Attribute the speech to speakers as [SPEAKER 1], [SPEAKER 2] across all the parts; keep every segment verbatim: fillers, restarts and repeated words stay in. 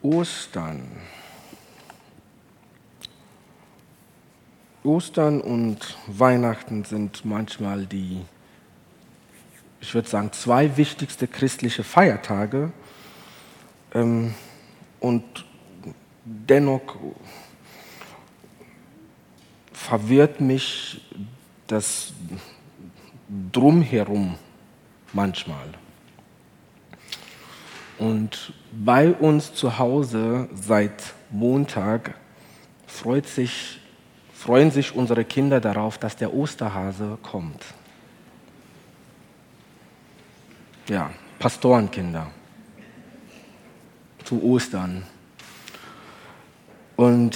[SPEAKER 1] Ostern. Ostern und Weihnachten sind manchmal die, ich würde sagen, zwei wichtigste christliche Feiertage. Ähm, und dennoch verwirrt mich das Drumherum manchmal. Und bei uns zu Hause seit Montag freut sich, freuen sich unsere Kinder darauf, dass der Osterhase kommt. Ja, Pastorenkinder zu Ostern. Und,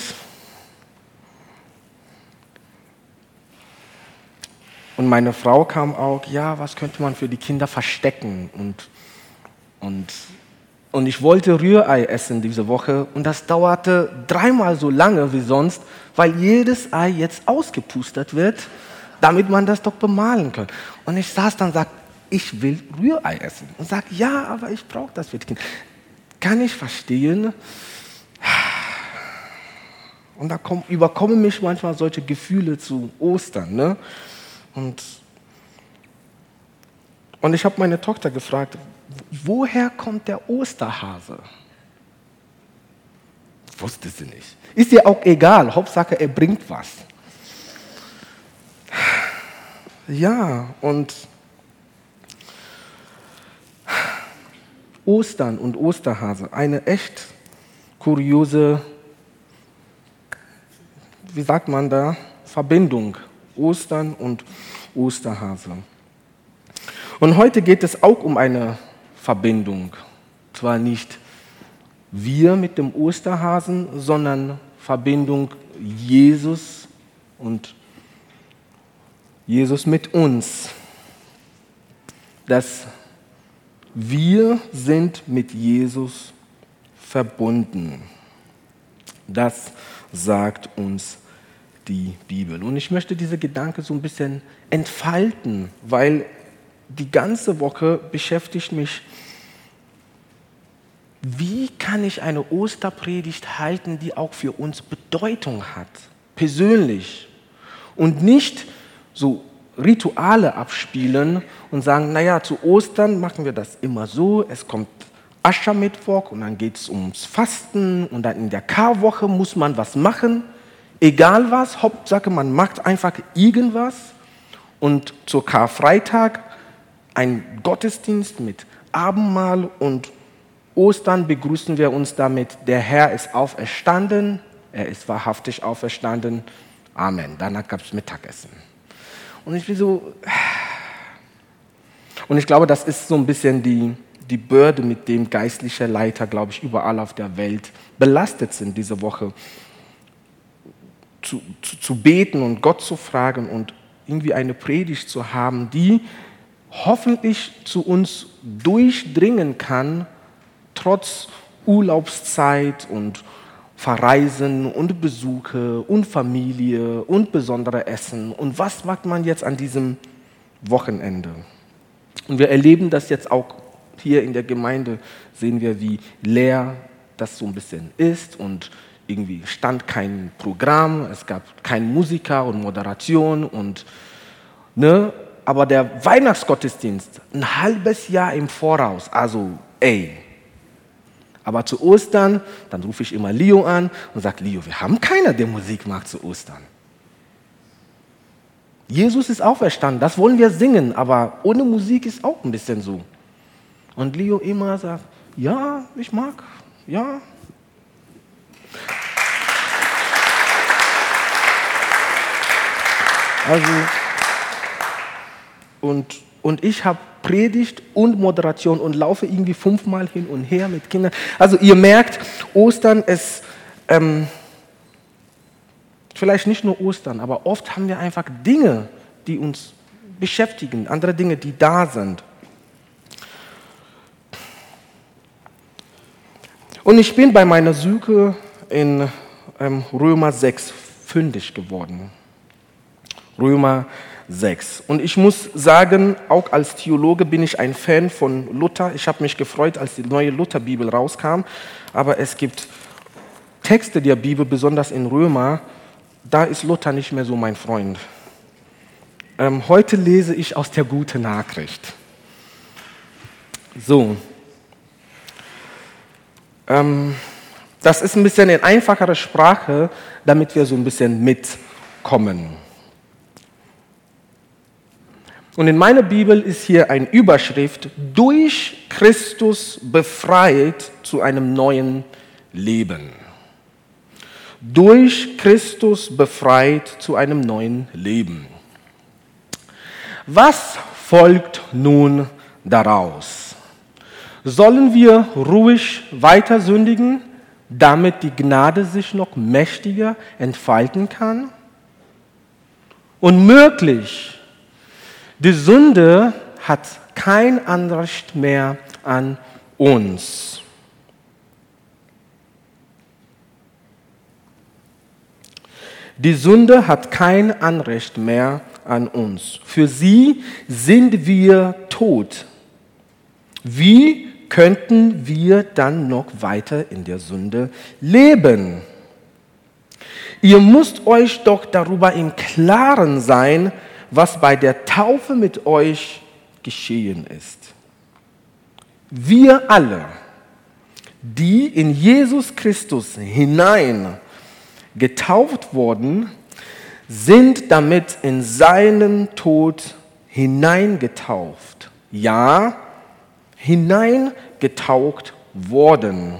[SPEAKER 1] und meine Frau kam auch, ja, was könnte man für die Kinder verstecken? Und, und, und ich wollte Rührei essen diese Woche und das dauerte dreimal so lange wie sonst, weil jedes Ei jetzt ausgepustert wird, damit man das doch bemalen kann. Und ich saß dann und sagte, ich will Rührei essen. Und sage, ja, aber ich brauche das für die Kinder. Kann ich verstehen. Und da komm, überkommen mich manchmal solche Gefühle zu Ostern. Ne? Und, und ich habe meine Tochter gefragt, woher kommt der Osterhase? Wusste sie nicht. Ist ihr auch egal, Hauptsache er bringt was. Ja, und Ostern und Osterhase, eine echt kuriose, wie sagt man da, Verbindung, Ostern und Osterhase. Und heute geht es auch um eine Verbindung, zwar nicht wir mit dem Osterhasen, sondern Verbindung Jesus und Jesus mit uns. Das Wir sind mit Jesus verbunden. Das sagt uns die Bibel. Und ich möchte diese Gedanken so ein bisschen entfalten, weil die ganze Woche beschäftigt mich, wie kann ich eine Osterpredigt halten, die auch für uns Bedeutung hat, persönlich, und nicht so Rituale abspielen und sagen, naja, zu Ostern machen wir das immer so, es kommt Aschermittwoch und dann geht es ums Fasten und dann in der Karwoche muss man was machen, egal was, Hauptsache man macht einfach irgendwas und zur Karfreitag ein Gottesdienst mit Abendmahl und Ostern begrüßen wir uns damit, der Herr ist auferstanden, er ist wahrhaftig auferstanden, Amen. Danach gab es Mittagessen. Und ich bin so, und ich glaube, das ist so ein bisschen die, die Bürde, mit dem geistliche Leiter, glaube ich, überall auf der Welt belastet sind diese Woche. Zu, zu, zu beten und Gott zu fragen und irgendwie eine Predigt zu haben, die hoffentlich zu uns durchdringen kann, trotz Urlaubszeit und Verreisen und Besuche und Familie und besondere Essen. Und was macht man jetzt an diesem Wochenende? Und wir erleben das jetzt auch hier in der Gemeinde, sehen wir, wie leer das so ein bisschen ist und irgendwie stand kein Programm, es gab keinen Musiker und Moderation und ne, aber der Weihnachtsgottesdienst ein halbes Jahr im Voraus, also ey. Aber zu Ostern, dann rufe ich immer Leo an und sage, Leo, wir haben keinen, der Musik macht zu Ostern. Jesus ist auferstanden, das wollen wir singen, aber ohne Musik ist auch ein bisschen so. Und Leo immer sagt, ja, ich mag, ja. Also, und, und ich habe Predigt und Moderation und laufe irgendwie fünfmal hin und her mit Kindern. Also ihr merkt, Ostern ist ähm, vielleicht nicht nur Ostern, aber oft haben wir einfach Dinge, die uns beschäftigen, andere Dinge, die da sind. Und ich bin bei meiner Suche in ähm, Römer sechs fündig geworden. Römer sechs. Und ich muss sagen, auch als Theologe bin ich ein Fan von Luther. Ich habe mich gefreut, als die neue Lutherbibel rauskam. Aber es gibt Texte der Bibel, besonders in Römer, da ist Luther nicht mehr so mein Freund. Ähm, heute lese ich aus der Guten Nachricht. So. Ähm, das ist ein bisschen in einfachere Sprache, damit wir so ein bisschen mitkommen. Und in meiner Bibel ist hier eine Überschrift: Durch Christus befreit zu einem neuen Leben. Durch Christus befreit zu einem neuen Leben. Was folgt nun daraus? Sollen wir ruhig weiter sündigen, damit die Gnade sich noch mächtiger entfalten kann? Unmöglich! Die Sünde hat kein Anrecht mehr an uns. Die Sünde hat kein Anrecht mehr an uns. Für sie sind wir tot. Wie könnten wir dann noch weiter in der Sünde leben? Ihr müsst euch doch darüber im Klaren sein, was bei der Taufe mit euch geschehen ist. Wir alle, die in Jesus Christus hinein getauft wurden, sind damit in seinen Tod hineingetauft. Ja, hineingetaucht worden.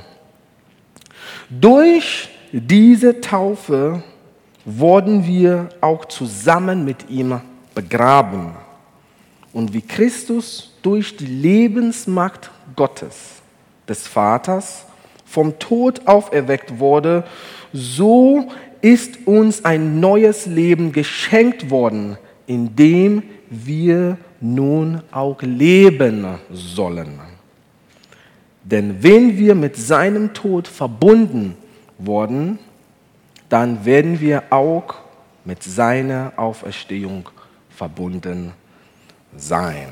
[SPEAKER 1] Durch diese Taufe wurden wir auch zusammen mit ihm begraben. Und wie Christus durch die Lebensmacht Gottes, des Vaters, vom Tod auferweckt wurde, so ist uns ein neues Leben geschenkt worden, in dem wir nun auch leben sollen. Denn wenn wir mit seinem Tod verbunden wurden, dann werden wir auch mit seiner Auferstehung verbunden sein.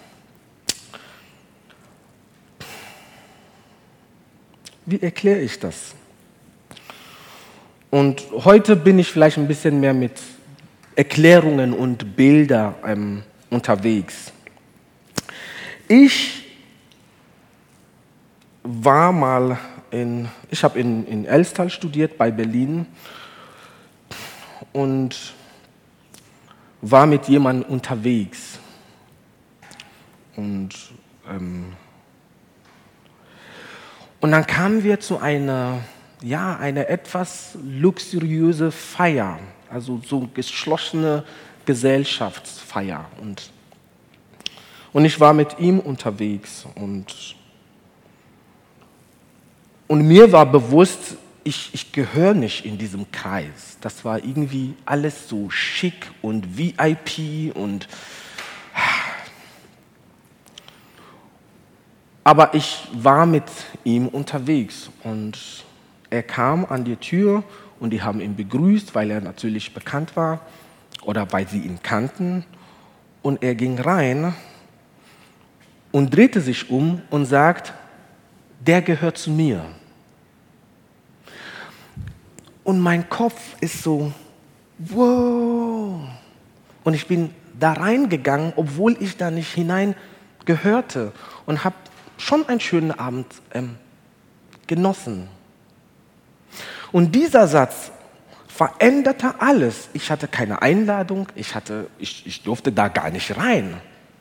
[SPEAKER 1] Wie erkläre ich das? Und heute bin ich vielleicht ein bisschen mehr mit Erklärungen und Bildern ähm, unterwegs. Ich war mal in, ich habe in, in Elstal studiert, bei Berlin, und war mit jemandem unterwegs. Und, ähm, und dann kamen wir zu einer, ja, eine etwas luxuriöse Feier, also so geschlossene Gesellschaftsfeier. Und, und ich war mit ihm unterwegs. Und, und mir war bewusst, ich, ich gehöre nicht in diesem Kreis. Das war irgendwie alles so schick und V I P und aber ich war mit ihm unterwegs und er kam an die Tür und die haben ihn begrüßt, weil er natürlich bekannt war oder weil sie ihn kannten. Und er ging rein und drehte sich um und sagt, der gehört zu mir. Und mein Kopf ist so, wow. Und ich bin da reingegangen, obwohl ich da nicht hinein gehörte und habe schon einen schönen Abend ähm, genossen. Und dieser Satz veränderte alles. Ich hatte keine Einladung, ich, hatte, ich, ich durfte da gar nicht rein.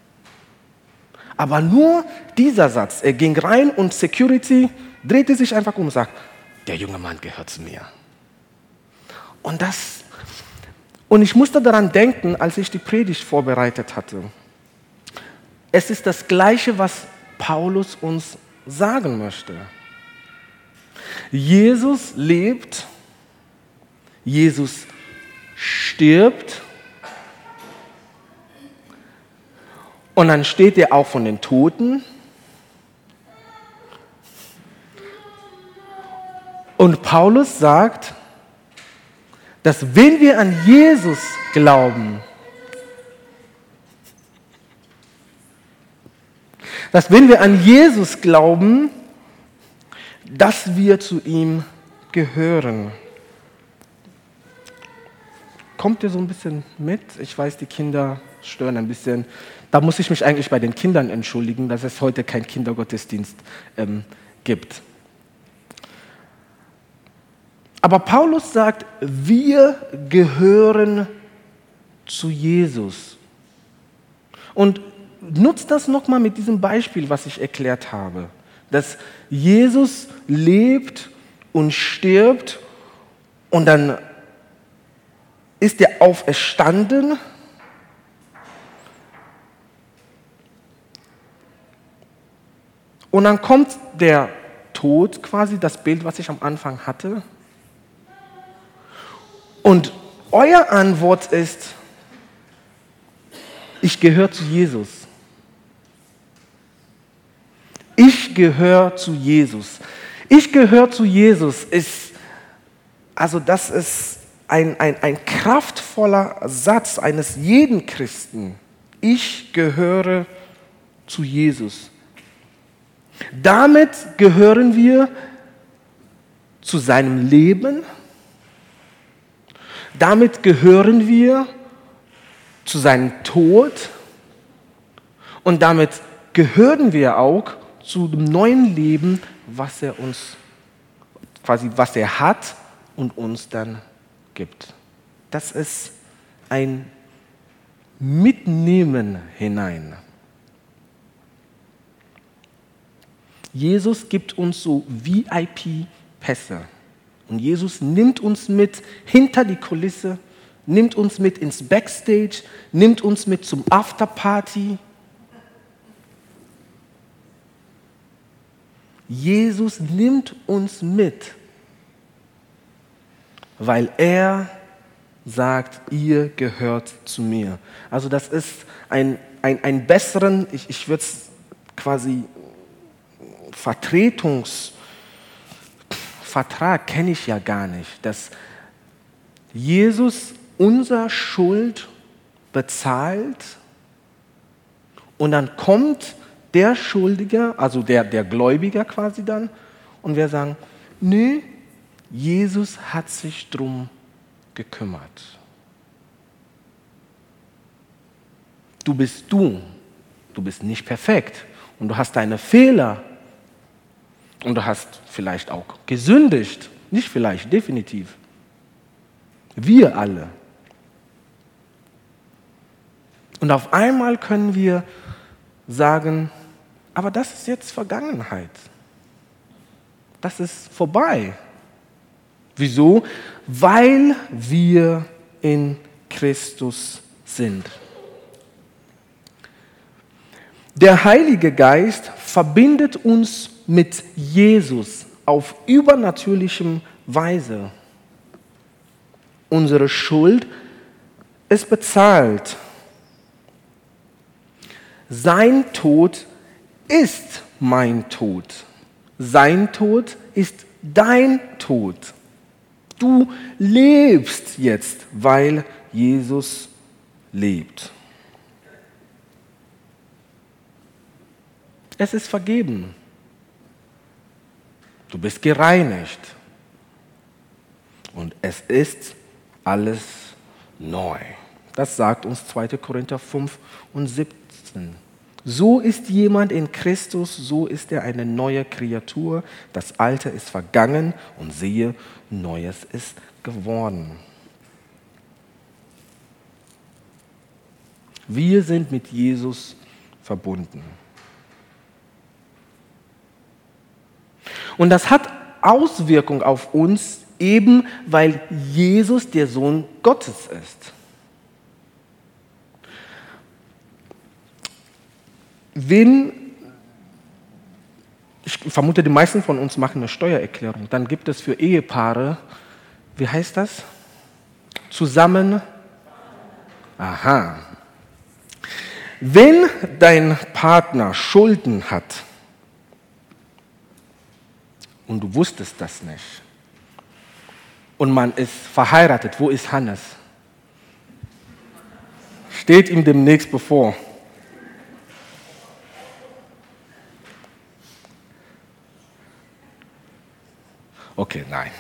[SPEAKER 1] Aber nur dieser Satz, er ging rein und Security drehte sich einfach um und sagte, der junge Mann gehört zu mir. Und, das, und ich musste daran denken, als ich die Predigt vorbereitet hatte. Es ist das Gleiche, was Paulus uns sagen möchte. Jesus lebt, Jesus stirbt und dann steht er auch von den Toten. Und Paulus sagt, dass wenn wir an Jesus glauben, dass wenn wir an Jesus glauben, dass wir zu ihm gehören. Kommt ihr so ein bisschen mit? Ich weiß, die Kinder stören ein bisschen. Da muss ich mich eigentlich bei den Kindern entschuldigen, dass es heute keinen Kindergottesdienst ähm, gibt. Aber Paulus sagt, wir gehören zu Jesus. Und nutzt das nochmal mit diesem Beispiel, was ich erklärt habe. Dass Jesus lebt und stirbt und dann ist er auferstanden. Und dann kommt der Tod, quasi das Bild, was ich am Anfang hatte. Und eure Antwort ist, ich gehöre zu Jesus. Ich gehöre zu Jesus. Ich gehöre zu Jesus ist, also das ist ein, ein, ein kraftvoller Satz eines jeden Christen. Ich gehöre zu Jesus. Damit gehören wir zu seinem Leben. Damit gehören wir zu seinem Tod. Und damit gehören wir auch zu dem neuen Leben, was er uns, quasi was er hat und uns dann gibt. Das ist ein Mitnehmen hinein. Jesus gibt uns so V I P-Pässe. Und Jesus nimmt uns mit hinter die Kulisse, nimmt uns mit ins Backstage, nimmt uns mit zum Afterparty. Jesus nimmt uns mit, weil er sagt, ihr gehört zu mir. Also das ist ein, ein, ein besseren, ich, ich würde es quasi Vertretungsvertrag kenne ich ja gar nicht, dass Jesus unsere Schuld bezahlt und dann kommt der Schuldige, also der, der Gläubiger quasi dann, und wir sagen, nö, Jesus hat sich drum gekümmert. Du bist du, du bist nicht perfekt und du hast deine Fehler und du hast vielleicht auch gesündigt, nicht vielleicht, definitiv. Wir alle. Und auf einmal können wir sagen, aber das ist jetzt Vergangenheit. Das ist vorbei. Wieso? Weil wir in Christus sind. Der Heilige Geist verbindet uns mit Jesus auf übernatürlichem Weise. Unsere Schuld ist bezahlt. Sein Tod ist mein Tod. Sein Tod ist dein Tod. Du lebst jetzt, weil Jesus lebt. Es ist vergeben. Du bist gereinigt. Und es ist alles neu. Das sagt uns zweiter Korinther fünf und siebzehn. So ist jemand in Christus, so ist er eine neue Kreatur. Das Alte ist vergangen und siehe, Neues ist geworden. Wir sind mit Jesus verbunden. Und das hat Auswirkungen auf uns, eben weil Jesus der Sohn Gottes ist. Wenn, ich vermute, die meisten von uns machen eine Steuererklärung, dann gibt es für Ehepaare, wie heißt das? Zusammen. Aha. Wenn dein Partner Schulden hat und du wusstest das nicht und man ist verheiratet, wo ist Hannes? Steht ihm demnächst bevor. Okay, nein.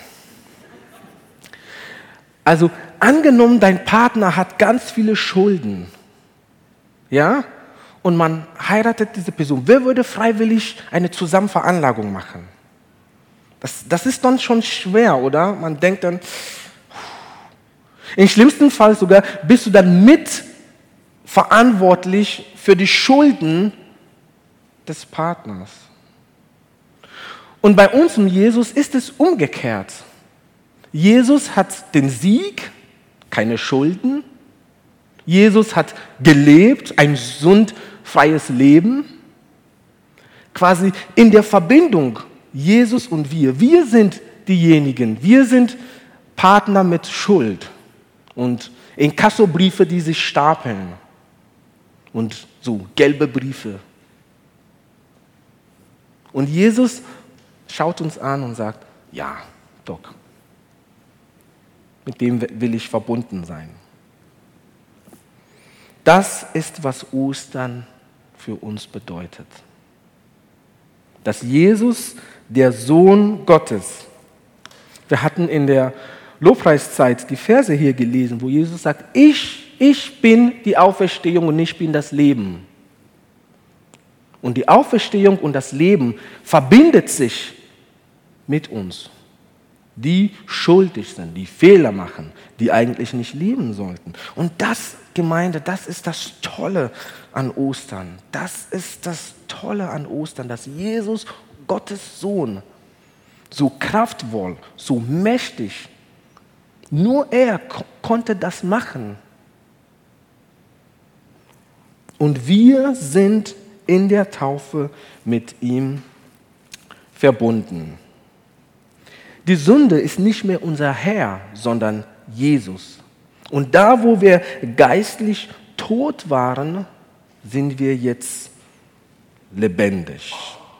[SPEAKER 1] Also angenommen, dein Partner hat ganz viele Schulden, ja, und man heiratet diese Person. Wer würde freiwillig eine Zusammenveranlagung machen? Das, das ist dann schon schwer, oder? Man denkt dann, im schlimmsten Fall sogar bist du dann mitverantwortlich für die Schulden des Partners. Und bei uns im Jesus ist es umgekehrt. Jesus hat den Sieg, keine Schulden. Jesus hat gelebt, ein sündfreies Leben. Quasi in der Verbindung Jesus und wir. Wir sind diejenigen, wir sind Partner mit Schuld und Inkassobriefe, die sich stapeln und so gelbe Briefe. Und Jesus schaut uns an und sagt, ja, doch. Mit dem will ich verbunden sein. Das ist, was Ostern für uns bedeutet. Dass Jesus, der Sohn Gottes, wir hatten in der Lobpreiszeit die Verse hier gelesen, wo Jesus sagt, ich, ich bin die Auferstehung und ich bin das Leben. Und die Auferstehung und das Leben verbindet sich mit uns, die schuldig sind, die Fehler machen, die eigentlich nicht leben sollten. Und das, Gemeinde, das ist das Tolle an Ostern. Das ist das Tolle an Ostern, dass Jesus, Gottes Sohn, so kraftvoll, so mächtig, nur er ko- konnte das machen. Und wir sind in der Taufe mit ihm verbunden. Die Sünde ist nicht mehr unser Herr, sondern Jesus. Und da, wo wir geistlich tot waren, sind wir jetzt lebendig.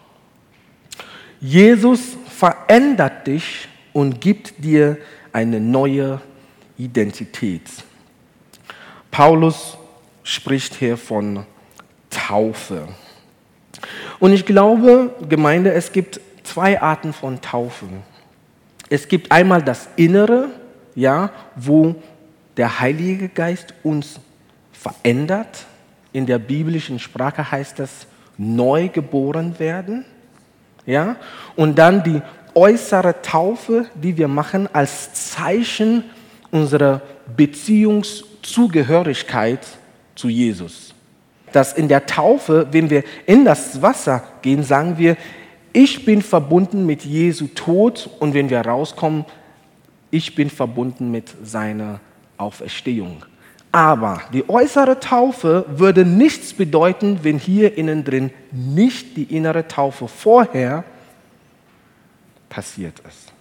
[SPEAKER 1] Jesus verändert dich und gibt dir eine neue Identität. Paulus spricht hier von Taufe. Und ich glaube, Gemeinde, es gibt zwei Arten von Taufe. Es gibt einmal das Innere, ja, wo der Heilige Geist uns verändert. In der biblischen Sprache heißt das neu geboren werden. Ja? Und dann die äußere Taufe, die wir machen als Zeichen unserer Beziehungszugehörigkeit zu Jesus. Dass in der Taufe, wenn wir in das Wasser gehen, sagen wir, ich bin verbunden mit Jesu Tod, und wenn wir rauskommen, ich bin verbunden mit seiner Auferstehung. Aber die äußere Taufe würde nichts bedeuten, wenn hier innen drin nicht die innere Taufe vorher passiert ist.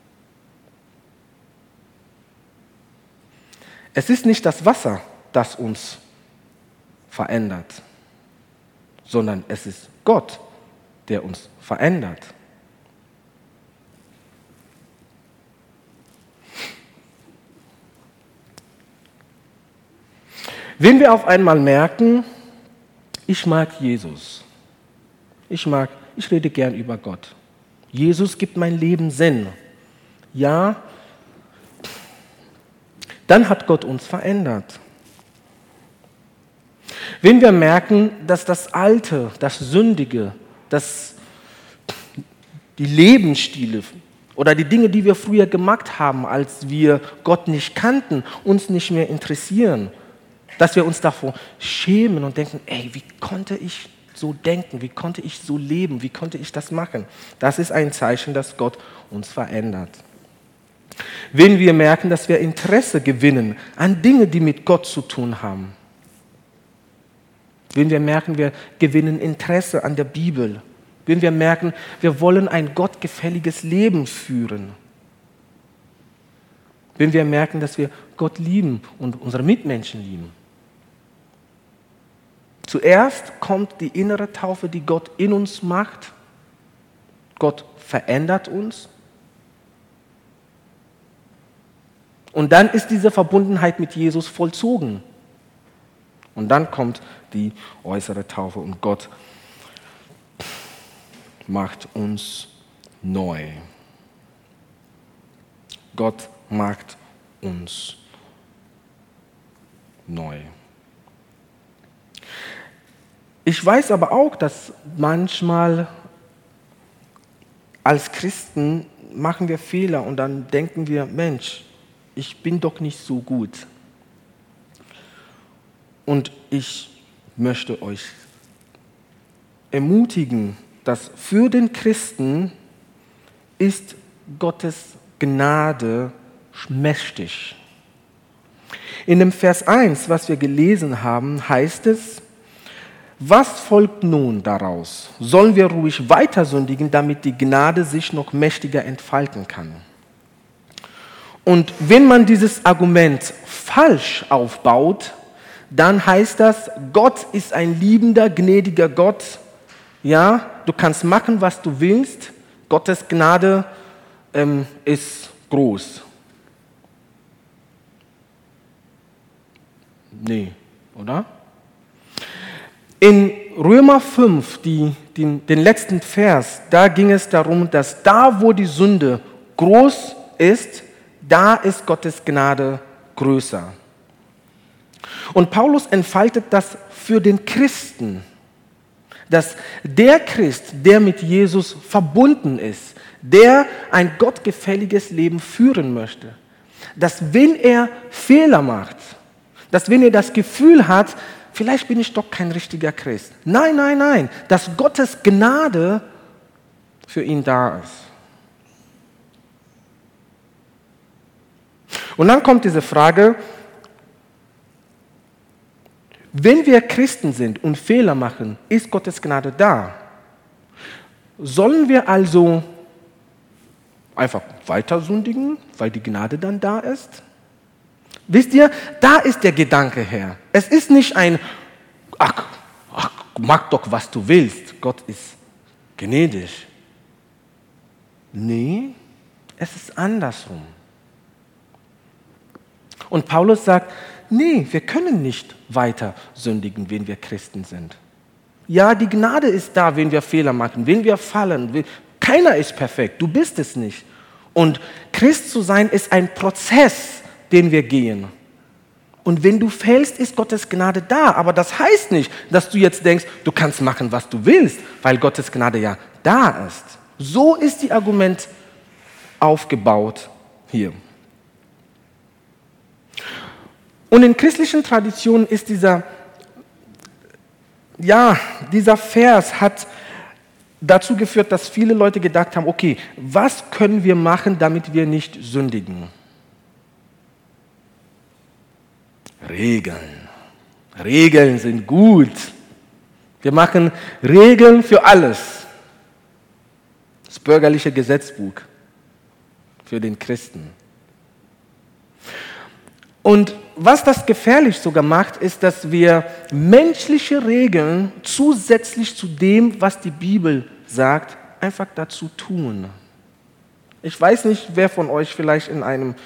[SPEAKER 1] Es ist nicht das Wasser, das uns verändert, sondern es ist Gott, der uns verändert. Wenn wir auf einmal merken, ich mag Jesus, ich mag, ich rede gern über Gott, Jesus gibt mein Leben Sinn, ja, dann hat Gott uns verändert. Wenn wir merken, dass das Alte, das Sündige, dass die Lebensstile oder die Dinge, die wir früher gemacht haben, als wir Gott nicht kannten, uns nicht mehr interessieren, dass wir uns davor schämen und denken, ey, wie konnte ich so denken, wie konnte ich so leben, wie konnte ich das machen? Das ist ein Zeichen, dass Gott uns verändert. Wenn wir merken, dass wir Interesse gewinnen an Dingen, die mit Gott zu tun haben, wenn wir merken, wir gewinnen Interesse an der Bibel, wenn wir merken, wir wollen ein gottgefälliges Leben führen, wenn wir merken, dass wir Gott lieben und unsere Mitmenschen lieben. Zuerst kommt die innere Taufe, die Gott in uns macht. Gott verändert uns. Und dann ist diese Verbundenheit mit Jesus vollzogen. Und dann kommt die äußere Taufe und Gott macht uns neu. Gott macht uns neu. Ich weiß aber auch, dass manchmal als Christen machen wir Fehler und dann denken wir, Mensch, ich bin doch nicht so gut. Und ich möchte euch ermutigen, dass für den Christen ist Gottes Gnade mächtig. In dem Vers eins, was wir gelesen haben, heißt es, was folgt nun daraus? Sollen wir ruhig weiter sündigen, damit die Gnade sich noch mächtiger entfalten kann? Und wenn man dieses Argument falsch aufbaut, dann heißt das, Gott ist ein liebender, gnädiger Gott. Ja, du kannst machen, was du willst. Gottes Gnade ähm, ist groß. Nee, oder? In Römer fünf, die, die, den letzten Vers, da ging es darum, dass da, wo die Sünde groß ist, da ist Gottes Gnade größer. Und Paulus entfaltet das für den Christen, dass der Christ, der mit Jesus verbunden ist, der ein gottgefälliges Leben führen möchte, dass wenn er Fehler macht, dass wenn er das Gefühl hat, vielleicht bin ich doch kein richtiger Christ. Nein, nein, nein, dass Gottes Gnade für ihn da ist. Und dann kommt diese Frage, wenn wir Christen sind und Fehler machen, ist Gottes Gnade da? Sollen wir also einfach weiter sündigen, weil die Gnade dann da ist? Wisst ihr, da ist der Gedanke her. Es ist nicht ein, ach, ach, mach doch, was du willst. Gott ist gnädig. Nee, es ist andersrum. Und Paulus sagt, nee, wir können nicht weiter sündigen, wenn wir Christen sind. Ja, die Gnade ist da, wenn wir Fehler machen, wenn wir fallen. Keiner ist perfekt, du bist es nicht. Und Christ zu sein ist ein Prozess, den wir gehen. Und wenn du fällst, ist Gottes Gnade da. Aber das heißt nicht, dass du jetzt denkst, du kannst machen, was du willst, weil Gottes Gnade ja da ist. So ist die Argument aufgebaut hier. Und in christlichen Traditionen ist dieser, ja, dieser Vers hat dazu geführt, dass viele Leute gedacht haben, okay, was können wir machen, damit wir nicht sündigen? Regeln. Regeln sind gut. Wir machen Regeln für alles. Das bürgerliche Gesetzbuch für den Christen. Und was das gefährlich sogar macht, ist, dass wir menschliche Regeln zusätzlich zu dem, was die Bibel sagt, einfach dazu tun. Ich weiß nicht, wer von euch vielleicht in einem,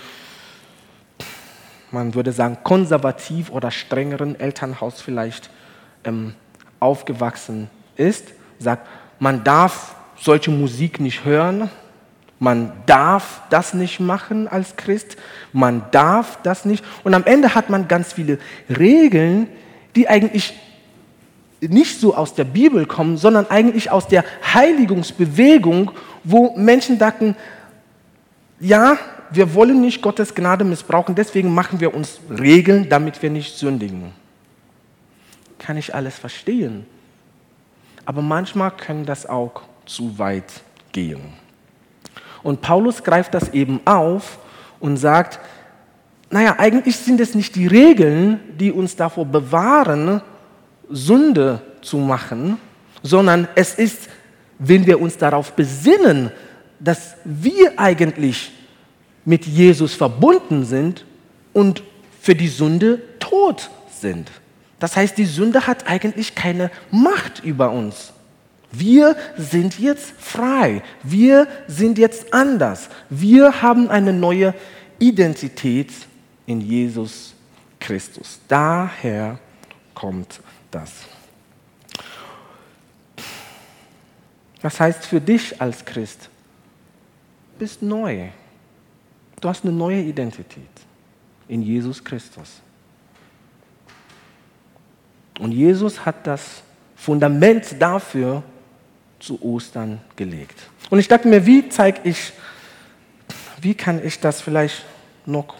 [SPEAKER 1] man würde sagen, konservativ oder strengeren Elternhaus vielleicht ähm, aufgewachsen ist, sagt, man darf solche Musik nicht hören, man darf das nicht machen als Christ, man darf das nicht. Und am Ende hat man ganz viele Regeln, die eigentlich nicht so aus der Bibel kommen, sondern eigentlich aus der Heiligungsbewegung, wo Menschen dachten, ja, wir wollen nicht Gottes Gnade missbrauchen, deswegen machen wir uns Regeln, damit wir nicht sündigen. Kann ich alles verstehen. Aber manchmal kann das auch zu weit gehen. Und Paulus greift das eben auf und sagt, naja, eigentlich sind es nicht die Regeln, die uns davor bewahren, Sünde zu machen, sondern es ist, wenn wir uns darauf besinnen, dass wir eigentlich mit Jesus verbunden sind und für die Sünde tot sind. Das heißt, die Sünde hat eigentlich keine Macht über uns. Wir sind jetzt frei. Wir sind jetzt anders. Wir haben eine neue Identität in Jesus Christus. Daher kommt das. Das heißt für dich als Christ, bist neu. Du hast eine neue Identität in Jesus Christus. Und Jesus hat das Fundament dafür zu Ostern gelegt. Und ich dachte mir, wie zeige ich, wie kann ich das vielleicht noch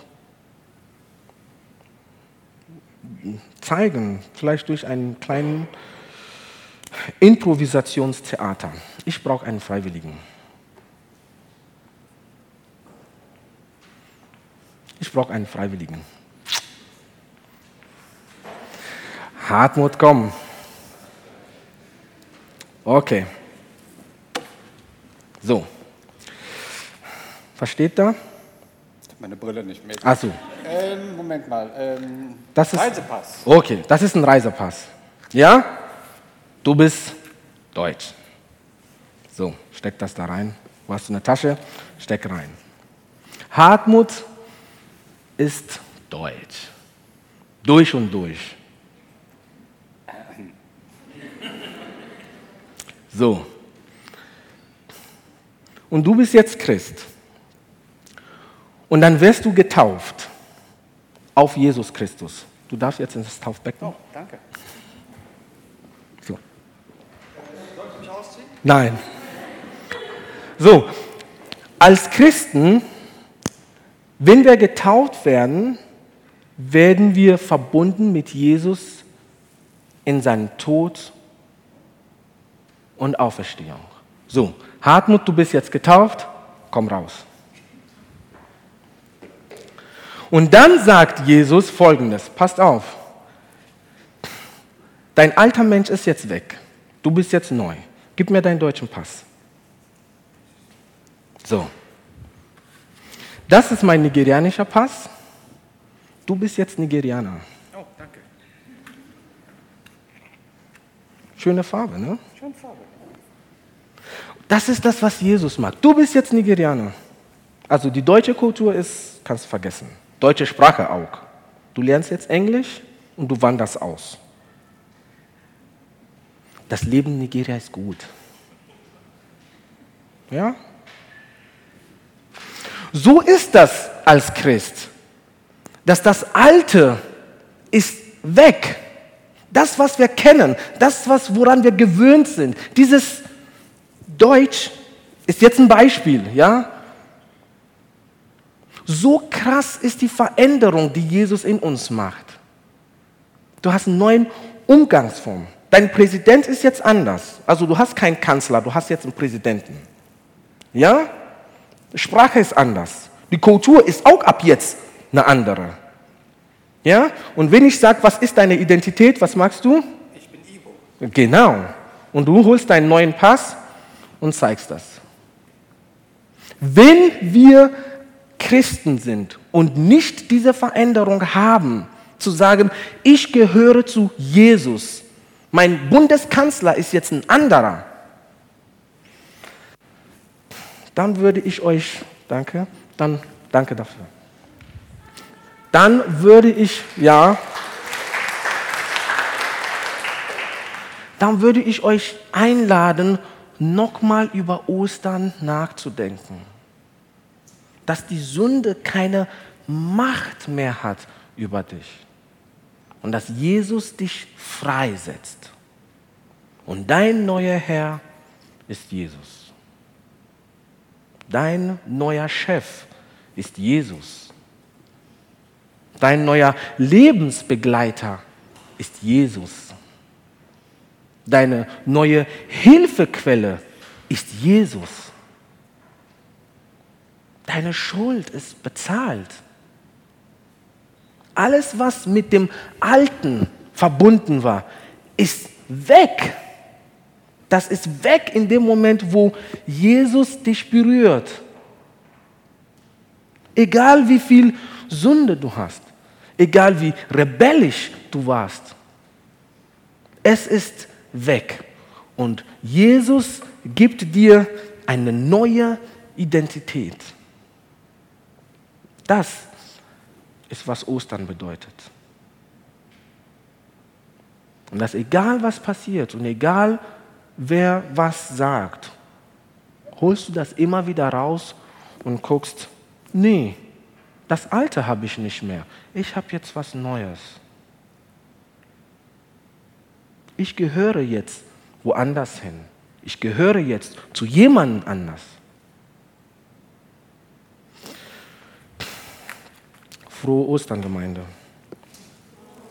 [SPEAKER 1] zeigen? Vielleicht durch einen kleinen Improvisationstheater. Ich brauche einen Freiwilligen. Ich brauche einen Freiwilligen. Hartmut, komm. Okay. So. Was steht da?
[SPEAKER 2] Meine Brille nicht mit.
[SPEAKER 1] Ach so.
[SPEAKER 2] Ähm, Moment mal. Ähm,
[SPEAKER 1] Das ist,
[SPEAKER 2] Reisepass.
[SPEAKER 1] okay, das ist ein Reisepass. Ja? Du bist deutsch. So, steck das da rein. Wo hast du eine Tasche? Steck rein. Hartmut ist deutsch. Durch und durch. So. Und du bist jetzt Christ. Und dann wirst du getauft auf Jesus Christus. Du darfst jetzt ins Taufbecken.
[SPEAKER 2] Oh, danke.
[SPEAKER 1] So.
[SPEAKER 2] Soll ich mich ausziehen?
[SPEAKER 1] Nein. So, als Christen, wenn wir getauft werden, werden wir verbunden mit Jesus in seinem Tod und Auferstehung. So, Hartmut, du bist jetzt getauft, komm raus. Und dann sagt Jesus Folgendes, passt auf, dein alter Mensch ist jetzt weg, du bist jetzt neu, gib mir deinen deutschen Pass. So, das ist mein nigerianischer Pass, du bist jetzt Nigerianer.
[SPEAKER 2] Oh, danke.
[SPEAKER 1] Schöne Farbe, ne?
[SPEAKER 2] Schöne Farbe.
[SPEAKER 1] Das ist das, was Jesus mag. Du bist jetzt Nigerianer. Also die deutsche Kultur ist, kannst du vergessen. Deutsche Sprache auch. Du lernst jetzt Englisch und du wanderst aus. Das Leben in Nigeria ist gut. Ja? So ist das als Christ. Dass das Alte ist weg. Das, was wir kennen, das, was, woran wir gewöhnt sind, dieses Deutsch ist jetzt ein Beispiel, ja? So krass ist die Veränderung, die Jesus in uns macht. Du hast einen neuen Umgangsform. Dein Präsident ist jetzt anders. Also du hast keinen Kanzler, du hast jetzt einen Präsidenten. Ja? Sprache ist anders. Die Kultur ist auch ab jetzt eine andere. Ja? Und wenn ich sage, was ist deine Identität, was magst du?
[SPEAKER 2] Ich bin Ivo.
[SPEAKER 1] Genau. Und du holst deinen neuen Pass und zeigst das. Wenn wir Christen sind und nicht diese Veränderung haben, zu sagen, ich gehöre zu Jesus, mein Bundeskanzler ist jetzt ein anderer, dann würde ich euch, danke, dann, danke dafür, dann würde ich, ja, dann würde ich euch einladen, nochmal über Ostern nachzudenken. Dass die Sünde keine Macht mehr hat über dich. Und dass Jesus dich freisetzt. Und dein neuer Herr ist Jesus. Dein neuer Chef ist Jesus. Dein neuer Lebensbegleiter ist Jesus. Deine neue Hilfequelle ist Jesus. Deine Schuld ist bezahlt. Alles, was mit dem Alten verbunden war, ist weg. Das ist weg in dem Moment, wo Jesus dich berührt. Egal wie viel Sünde du hast, egal wie rebellisch du warst, es ist weg. Und Jesus gibt dir eine neue Identität. Das ist, was Ostern bedeutet. Und dass egal was passiert und egal wer was sagt, holst du das immer wieder raus und guckst, nee, Das Alte habe ich nicht mehr. Ich habe jetzt was Neues. Ich gehöre jetzt woanders hin. Ich gehöre jetzt zu jemandem anders. Frohe Ostern, Gemeinde.